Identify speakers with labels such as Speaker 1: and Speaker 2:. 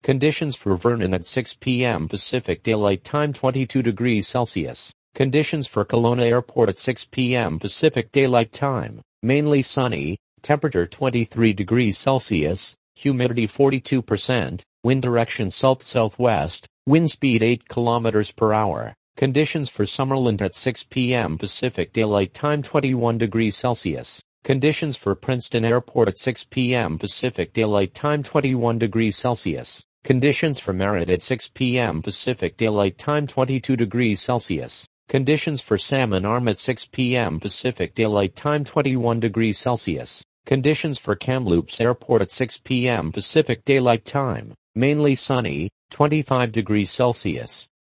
Speaker 1: Conditions for Vernon at 6 p.m. Pacific Daylight Time 22 degrees Celsius. Conditions for Kelowna Airport at 6 p.m. Pacific Daylight Time. Mainly sunny, temperature 23 degrees Celsius, humidity 42%, wind direction south-southwest, wind speed 8 kilometers per hour. Conditions for Summerland at 6 p.m. Pacific Daylight Time 21 degrees Celsius. Conditions for Princeton Airport at 6 p.m. Pacific Daylight Time 21 degrees Celsius. Conditions for Merritt at 6 p.m. Pacific Daylight Time 22 degrees Celsius. Conditions for Salmon Arm at 6 p.m. Pacific Daylight Time 21 degrees Celsius. Conditions for Kamloops Airport at 6 p.m. Pacific Daylight Time. Mainly sunny, 25 degrees Celsius.